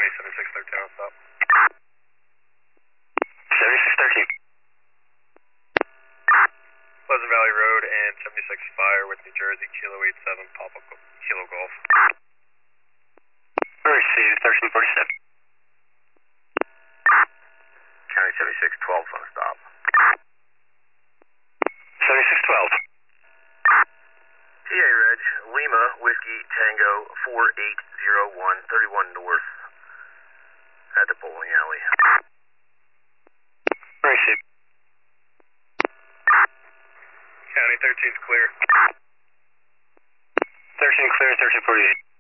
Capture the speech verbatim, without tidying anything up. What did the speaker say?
County, seventy-six thirteen on stop. seventy-six thirteen. Pleasant Valley Road and seventy-six Fire with New Jersey, Kilo eight seven, Papa Kilo Golf. Receive thirteen forty-seven. County seventy-six twelve on stop. seventy-six twelve. T A Reg, Lima, Whiskey, Tango, four eight zero one, thirty-one North, at the bowling alley. Receive. County thirteen's clear. thirteen clear, thirteen forty-eight.